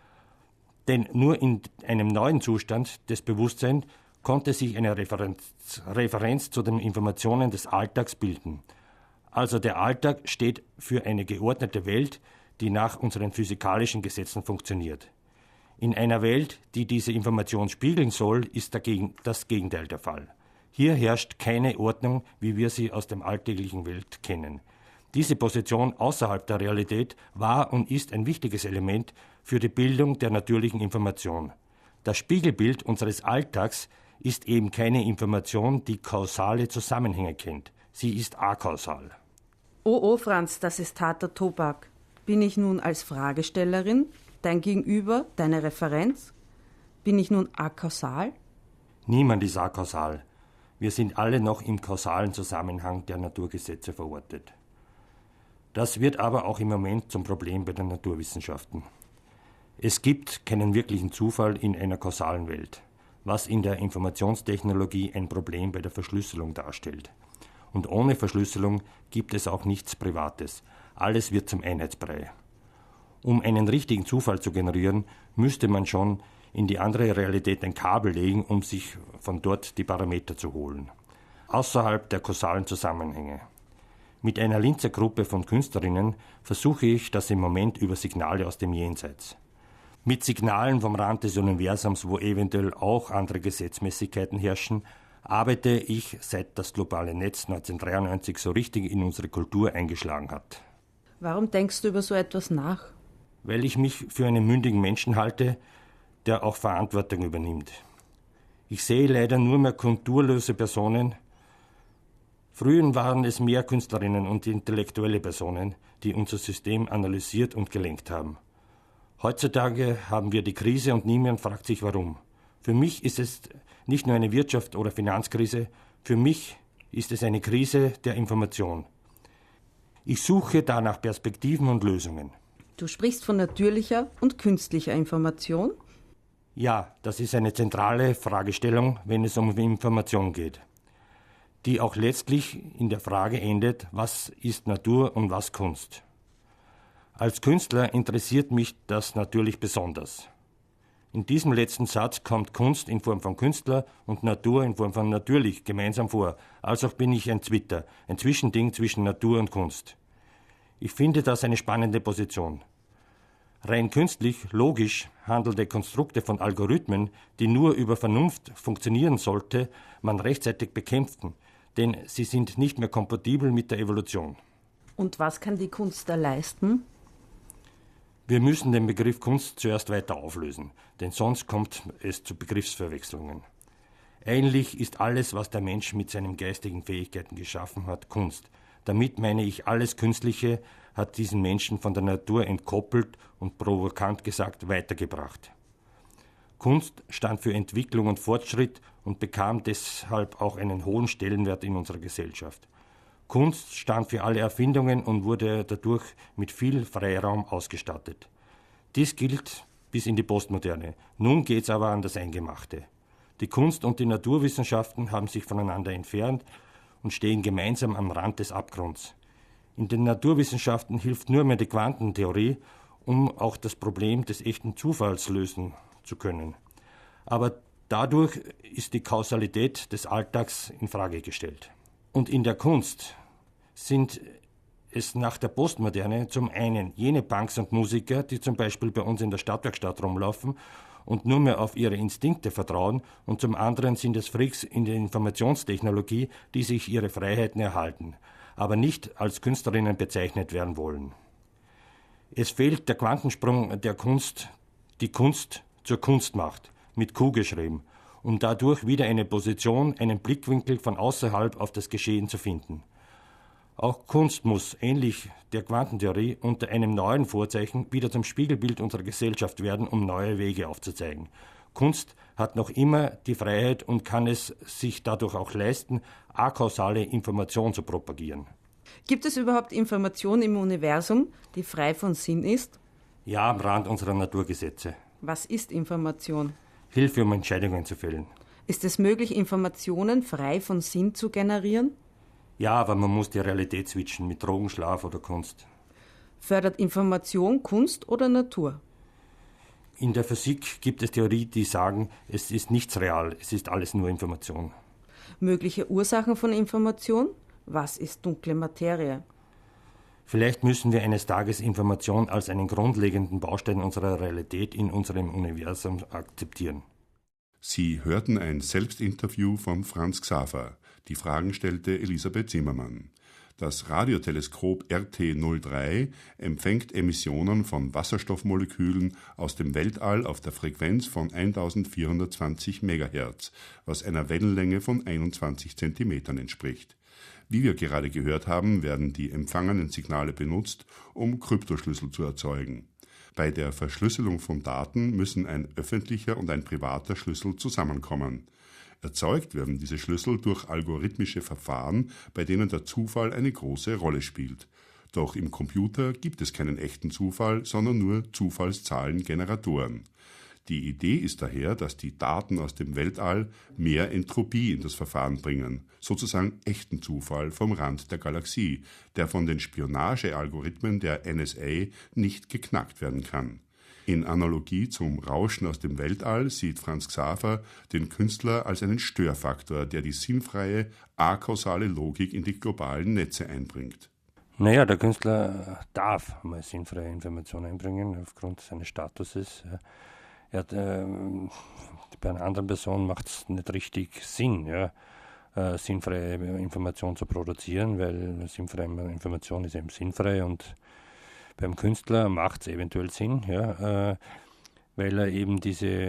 Speaker 2: Denn nur in einem neuen Zustand des Bewusstseins konnte sich eine Referenz zu den Informationen des Alltags bilden. Also der Alltag steht für eine geordnete Welt, die nach unseren physikalischen Gesetzen funktioniert. In einer Welt, die diese Information spiegeln soll, ist dagegen das Gegenteil der Fall. Hier herrscht keine Ordnung, wie wir sie aus der alltäglichen Welt kennen. Diese Position außerhalb der Realität war und ist ein wichtiges Element für die Bildung der natürlichen Information. Das Spiegelbild unseres Alltags ist eben keine Information, die kausale Zusammenhänge kennt. Sie ist akausal.
Speaker 5: Oh, Franz, das ist harter Tobak. Bin ich nun als Fragestellerin, dein Gegenüber, deine Referenz? Bin ich nun akausal?
Speaker 2: Niemand ist akausal. Wir sind alle noch im kausalen Zusammenhang der Naturgesetze verortet. Das wird aber auch im Moment zum Problem bei den Naturwissenschaften. Es gibt keinen wirklichen Zufall in einer kausalen Welt, was in der Informationstechnologie ein Problem bei der Verschlüsselung darstellt. Und ohne Verschlüsselung gibt es auch nichts Privates. Alles wird zum Einheitsbrei. Um einen richtigen Zufall zu generieren, müsste man schon in die andere Realität ein Kabel legen, um sich von dort die Parameter zu holen. Außerhalb der kausalen Zusammenhänge. Mit einer Linzer Gruppe von Künstlerinnen versuche ich das im Moment über Signale aus dem Jenseits. Mit Signalen vom Rand des Universums, wo eventuell auch andere Gesetzmäßigkeiten herrschen, arbeite ich, seit das globale Netz 1993 so richtig in unsere Kultur eingeschlagen hat.
Speaker 5: Warum denkst du über so etwas nach?
Speaker 2: Weil ich mich für einen mündigen Menschen halte, der auch Verantwortung übernimmt. Ich sehe leider nur mehr konturlose Personen. Früher waren es mehr Künstlerinnen und intellektuelle Personen, die unser System analysiert und gelenkt haben. Heutzutage haben wir die Krise und niemand fragt sich warum. Für mich ist es nicht nur eine Wirtschafts- oder Finanzkrise, für mich ist es eine Krise der Information. Ich suche da nach Perspektiven und Lösungen.
Speaker 5: Du sprichst von natürlicher und künstlicher Information?
Speaker 2: Ja, das ist eine zentrale Fragestellung, wenn es um Information geht, die auch letztlich in der Frage endet, was ist Natur und was Kunst. Als Künstler interessiert mich das natürlich besonders. In diesem letzten Satz kommt Kunst in Form von Künstler und Natur in Form von natürlich gemeinsam vor. Also bin ich ein Zwitter, ein Zwischending zwischen Natur und Kunst. Ich finde das eine spannende Position. Rein künstlich, logisch handelte Konstrukte von Algorithmen, die nur über Vernunft funktionieren sollte, man rechtzeitig bekämpfen, denn sie sind nicht mehr kompatibel mit der Evolution.
Speaker 5: Und was kann die Kunst da leisten?
Speaker 2: Wir müssen den Begriff Kunst zuerst weiter auflösen, denn sonst kommt es zu Begriffsverwechslungen. Eigentlich ist alles, was der Mensch mit seinen geistigen Fähigkeiten geschaffen hat, Kunst. Damit meine ich, alles Künstliche hat diesen Menschen von der Natur entkoppelt und provokant gesagt weitergebracht. Kunst stand für Entwicklung und Fortschritt und bekam deshalb auch einen hohen Stellenwert in unserer Gesellschaft. Kunst stand für alle Erfindungen und wurde dadurch mit viel Freiraum ausgestattet. Dies gilt bis in die Postmoderne. Nun geht's aber an das Eingemachte. Die Kunst und die Naturwissenschaften haben sich voneinander entfernt und stehen gemeinsam am Rand des Abgrunds. In den Naturwissenschaften hilft nur mehr die Quantentheorie, um auch das Problem des echten Zufalls lösen zu können. Aber dadurch ist die Kausalität des Alltags in Frage gestellt. Und in der Kunst sind es nach der Postmoderne zum einen jene Punks und Musiker, die zum Beispiel bei uns in der Stadtwerkstatt rumlaufen und nur mehr auf ihre Instinkte vertrauen, und zum anderen sind es Freaks in der Informationstechnologie, die sich ihre Freiheiten erhalten, aber nicht als Künstlerinnen bezeichnet werden wollen. Es fehlt der Quantensprung der Kunst, die Kunst zur Kunst macht, mit Q geschrieben, um dadurch wieder eine Position, einen Blickwinkel von außerhalb auf das Geschehen zu finden. Auch Kunst muss, ähnlich der Quantentheorie, unter einem neuen Vorzeichen wieder zum Spiegelbild unserer Gesellschaft werden, um neue Wege aufzuzeigen. Kunst hat noch immer die Freiheit und kann es sich dadurch auch leisten, akausale Information zu propagieren.
Speaker 5: Gibt es überhaupt Information im Universum, die frei von Sinn ist?
Speaker 2: Ja, am Rand unserer Naturgesetze.
Speaker 5: Was ist Information?
Speaker 2: Hilfe, um Entscheidungen zu fällen.
Speaker 5: Ist es möglich, Informationen frei von Sinn zu generieren?
Speaker 2: Ja, aber man muss die Realität switchen mit Drogen, Schlaf oder Kunst.
Speaker 5: Fördert Information Kunst oder Natur?
Speaker 2: In der Physik gibt es Theorien, die sagen, es ist nichts real, es ist alles nur Information.
Speaker 5: Mögliche Ursachen von Information? Was ist dunkle Materie?
Speaker 2: Vielleicht müssen wir eines Tages Information als einen grundlegenden Baustein unserer Realität in unserem Universum akzeptieren.
Speaker 3: Sie hörten ein Selbstinterview von Franz Xaver. Die Fragen stellte Elisabeth Zimmermann. Das Radioteleskop RT03 empfängt Emissionen von Wasserstoffmolekülen aus dem Weltall auf der Frequenz von 1420 MHz, was einer Wellenlänge von 21 cm entspricht. Wie wir gerade gehört haben, werden die empfangenen Signale benutzt, um Kryptoschlüssel zu erzeugen. Bei der Verschlüsselung von Daten müssen ein öffentlicher und ein privater Schlüssel zusammenkommen. Erzeugt werden diese Schlüssel durch algorithmische Verfahren, bei denen der Zufall eine große Rolle spielt. Doch im Computer gibt es keinen echten Zufall, sondern nur Zufallszahlengeneratoren. Die Idee ist daher, dass die Daten aus dem Weltall mehr Entropie in das Verfahren bringen, sozusagen echten Zufall vom Rand der Galaxie, der von den Spionagealgorithmen der NSA nicht geknackt werden kann. In Analogie zum Rauschen aus dem Weltall sieht Franz Xaver den Künstler als einen Störfaktor, der die sinnfreie, akausale Logik in die globalen Netze einbringt.
Speaker 2: Naja, der Künstler darf mal sinnfreie Informationen einbringen, aufgrund seines Statuses. Bei einer anderen Person macht es nicht richtig Sinn, sinnfreie Information zu produzieren, weil sinnfreie Information ist eben sinnfrei und beim Künstler macht es eventuell Sinn, weil er eben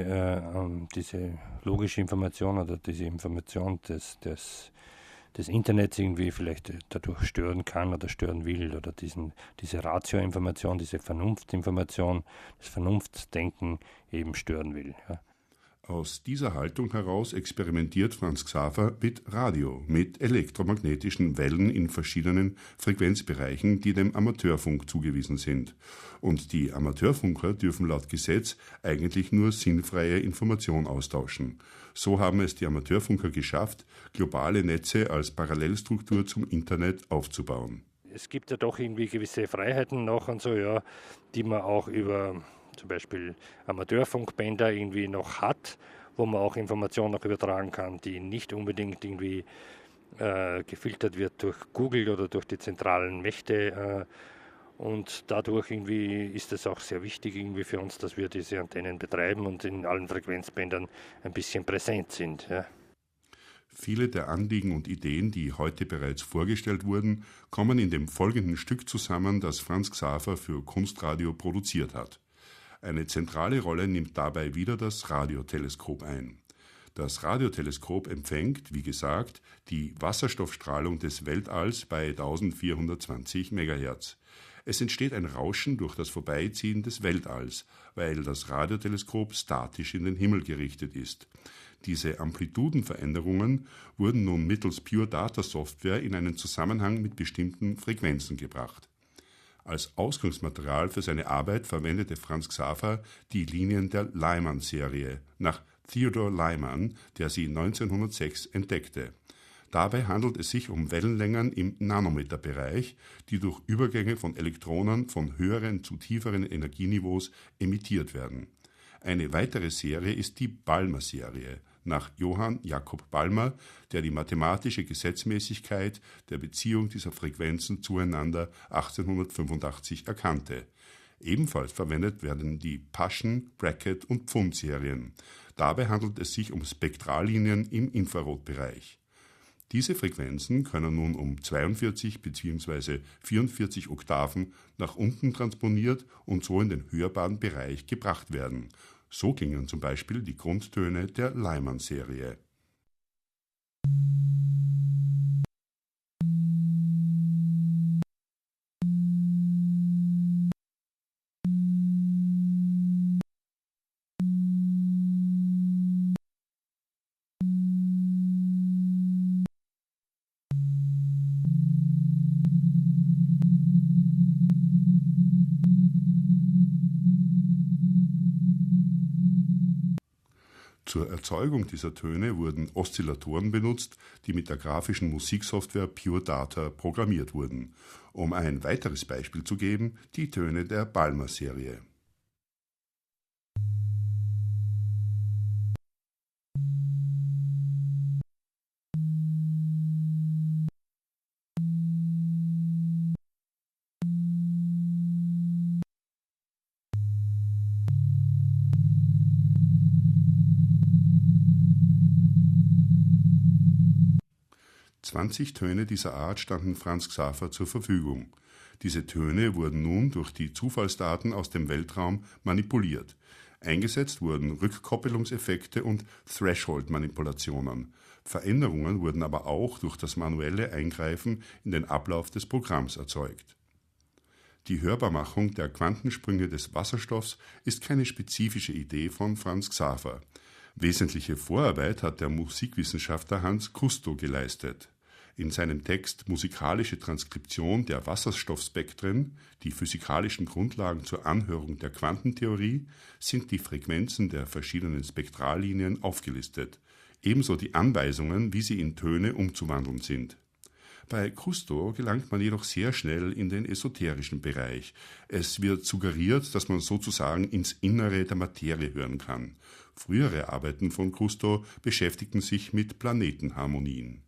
Speaker 2: diese logische Information oder diese Information des Internets irgendwie vielleicht dadurch stören kann oder stören will oder diese Ratio-Information, diese Vernunftinformation, das Vernunftsdenken eben stören will. Ja.
Speaker 3: Aus dieser Haltung heraus experimentiert Franz Xaver mit Radio, mit elektromagnetischen Wellen in verschiedenen Frequenzbereichen, die dem Amateurfunk zugewiesen sind. Und die Amateurfunker dürfen laut Gesetz eigentlich nur sinnfreie Information austauschen. So haben es die Amateurfunker geschafft, globale Netze als Parallelstruktur zum Internet aufzubauen.
Speaker 2: Es gibt ja doch irgendwie gewisse Freiheiten noch und so, die man auch über zum Beispiel Amateurfunkbänder irgendwie noch hat, wo man auch Informationen noch übertragen kann, die nicht unbedingt irgendwie gefiltert wird durch Google oder durch die zentralen Mächte. Und dadurch irgendwie ist es auch sehr wichtig irgendwie für uns, dass wir diese Antennen betreiben und in allen Frequenzbändern ein bisschen präsent sind. Ja.
Speaker 3: Viele der Anliegen und Ideen, die heute bereits vorgestellt wurden, kommen in dem folgenden Stück zusammen, das Franz Xaver für Kunstradio produziert hat. Eine zentrale Rolle nimmt dabei wieder das Radioteleskop ein. Das Radioteleskop empfängt, wie gesagt, die Wasserstoffstrahlung des Weltalls bei 1420 MHz. Es entsteht ein Rauschen durch das Vorbeiziehen des Weltalls, weil das Radioteleskop statisch in den Himmel gerichtet ist. Diese Amplitudenveränderungen wurden nun mittels Pure Data Software in einen Zusammenhang mit bestimmten Frequenzen gebracht. Als Ausgangsmaterial für seine Arbeit verwendete Franz Xaver die Linien der Lyman-Serie nach Theodore Lyman, der sie 1906 entdeckte. Dabei handelt es sich um Wellenlängen im Nanometerbereich, die durch Übergänge von Elektronen von höheren zu tieferen Energieniveaus emittiert werden. Eine weitere Serie ist die Balmer-Serie, nach Johann Jakob Balmer, der die mathematische Gesetzmäßigkeit der Beziehung dieser Frequenzen zueinander 1885 erkannte. Ebenfalls verwendet werden die Paschen-, Brackett- und Pfund-Serien. Dabei handelt es sich um Spektrallinien im Infrarotbereich. Diese Frequenzen können nun um 42 bzw. 44 Oktaven nach unten transponiert und so in den hörbaren Bereich gebracht werden. So klingen zum Beispiel die Grundtöne der Lyman-Serie. Zur Erzeugung dieser Töne wurden Oszillatoren benutzt, die mit der grafischen Musiksoftware Pure Data programmiert wurden. Um ein weiteres Beispiel zu geben, die Töne der Balmer-Serie. (20 Töne dieser Art standen Franz Xaver zur Verfügung. Diese Töne wurden nun durch die Zufallsdaten aus dem Weltraum manipuliert. Eingesetzt wurden Rückkoppelungseffekte und Threshold-Manipulationen. Veränderungen wurden aber auch durch das manuelle Eingreifen in den Ablauf des Programms erzeugt. Die Hörbarmachung der Quantensprünge des Wasserstoffs ist keine spezifische Idee von Franz Xaver. Wesentliche Vorarbeit hat der Musikwissenschaftler Hans Kusto geleistet. In seinem Text Musikalische Transkription der Wasserstoffspektren, die physikalischen Grundlagen zur Anhörung der Quantentheorie, sind die Frequenzen der verschiedenen Spektrallinien aufgelistet, ebenso die Anweisungen, wie sie in Töne umzuwandeln sind. Bei Kusto gelangt man jedoch sehr schnell in den esoterischen Bereich. Es wird suggeriert, dass man sozusagen ins Innere der Materie hören kann. Frühere Arbeiten von Kusto beschäftigten sich mit Planetenharmonien.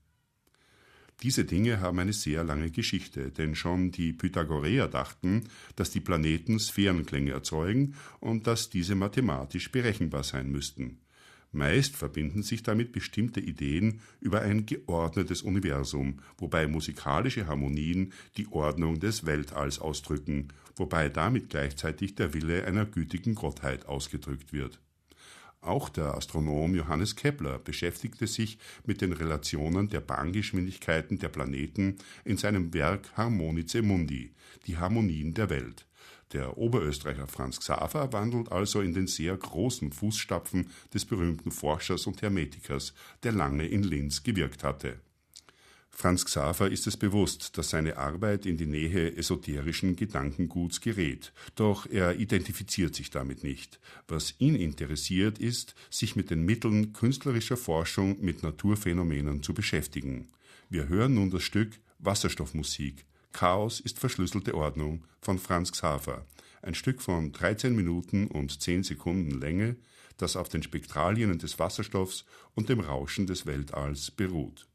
Speaker 3: Diese Dinge haben eine sehr lange Geschichte, denn schon die Pythagoreer dachten, dass die Planeten Sphärenklänge erzeugen und dass diese mathematisch berechenbar sein müssten. Meist verbinden sich damit bestimmte Ideen über ein geordnetes Universum, wobei musikalische Harmonien die Ordnung des Weltalls ausdrücken, wobei damit gleichzeitig der Wille einer gütigen Gottheit ausgedrückt wird. Auch der Astronom Johannes Kepler beschäftigte sich mit den Relationen der Bahngeschwindigkeiten der Planeten in seinem Werk Harmonice Mundi, die Harmonien der Welt. Der Oberösterreicher Franz Xaver wandelt also in den sehr großen Fußstapfen des berühmten Forschers und Hermetikers, der lange in Linz gewirkt hatte. Franz Xaver ist es bewusst, dass seine Arbeit in die Nähe esoterischen Gedankenguts gerät, doch er identifiziert sich damit nicht. Was ihn interessiert ist, sich mit den Mitteln künstlerischer Forschung mit Naturphänomenen zu beschäftigen. Wir hören nun das Stück Wasserstoffmusik. Chaos ist verschlüsselte Ordnung von Franz Xaver. Ein Stück von 13 Minuten und 10 Sekunden Länge, das auf den Spektralien des Wasserstoffs und dem Rauschen des Weltalls beruht.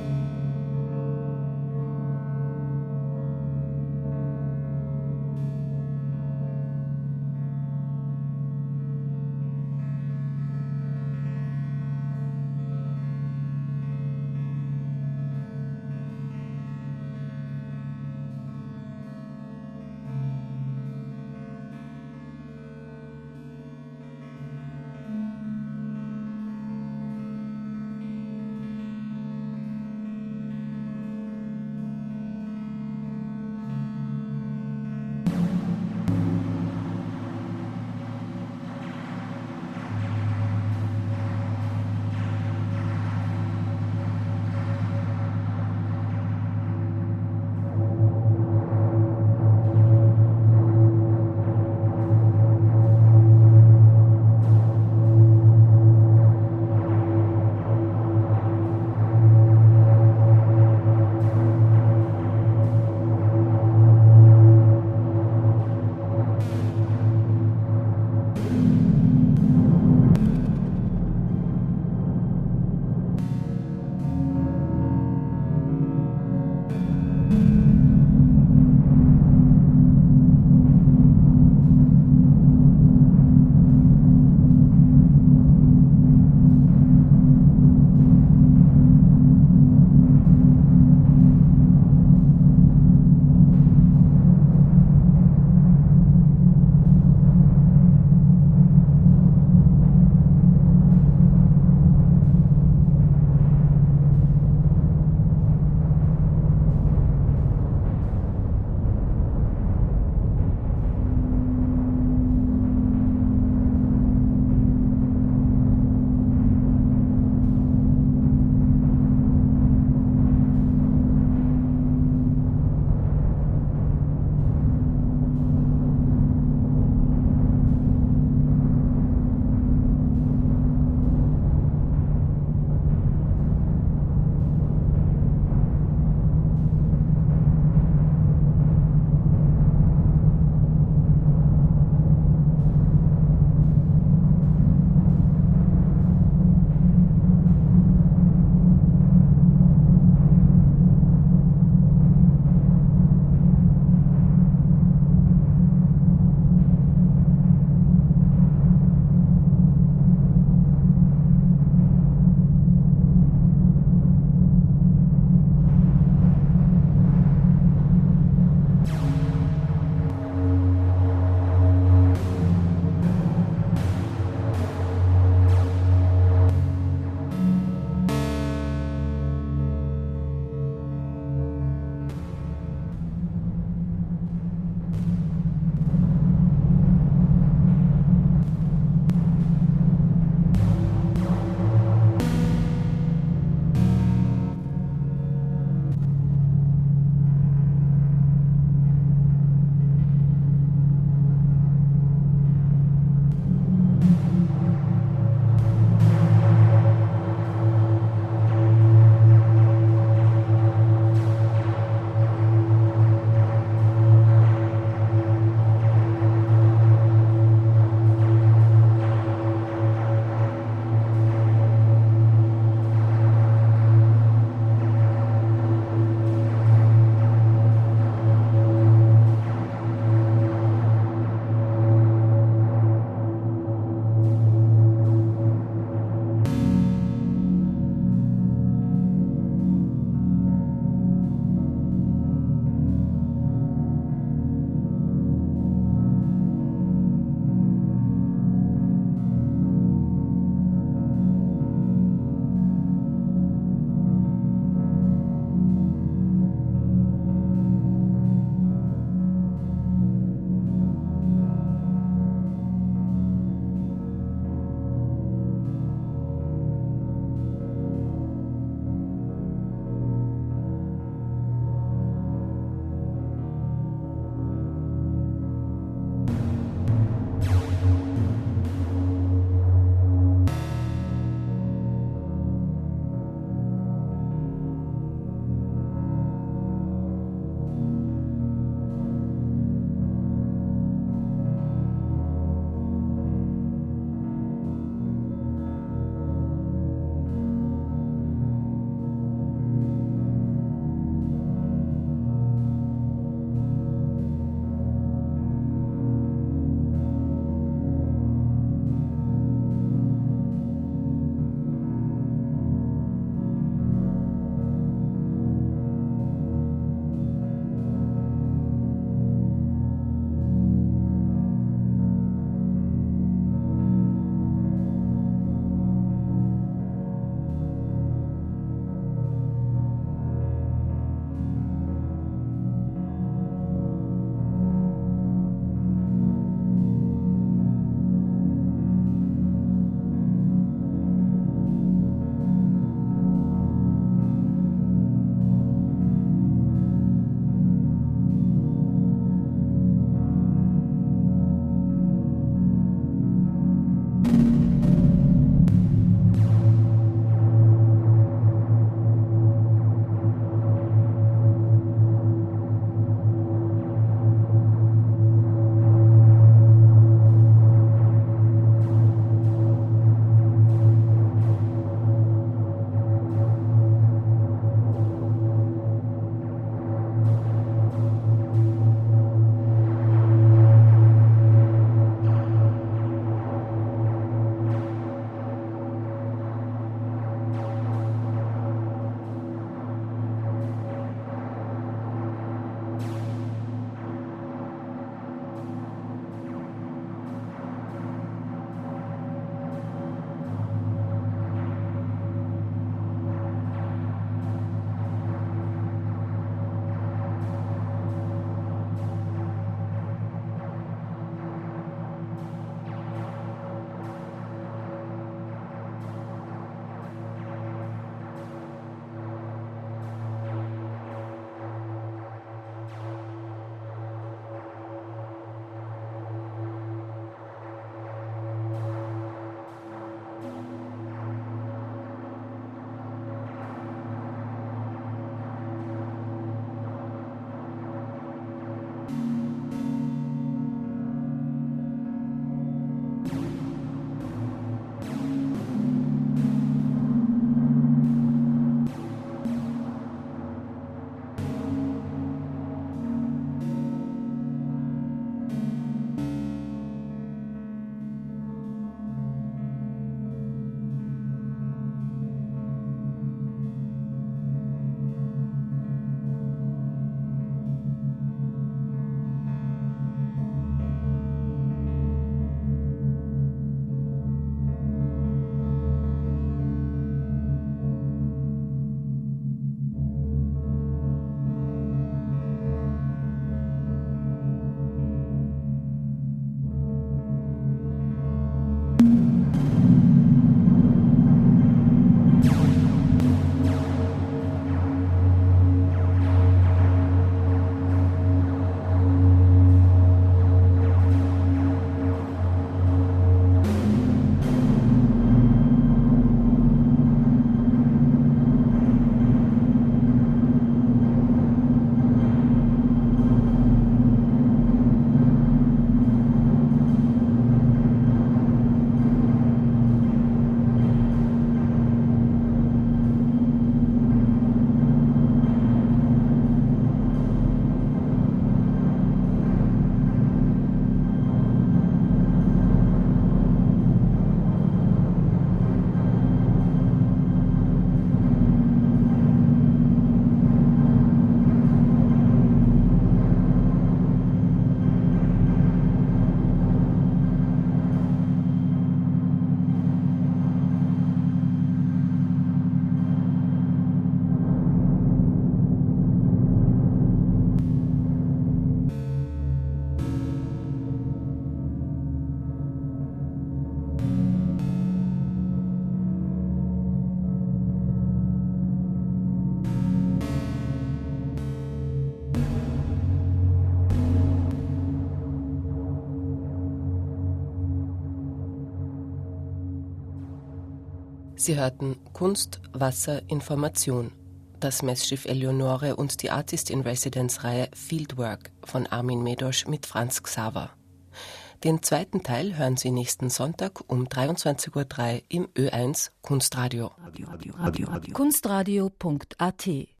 Speaker 1: Sie hörten Kunst, Wasser, Information. Das Messschiff Eleonore und die Artist-in-Residence-Reihe Fieldwork von Armin Medosch mit Franz Xaver. Den zweiten Teil hören Sie nächsten Sonntag um 23:03 Uhr im Ö1 Kunstradio.
Speaker 6: Kunstradio.at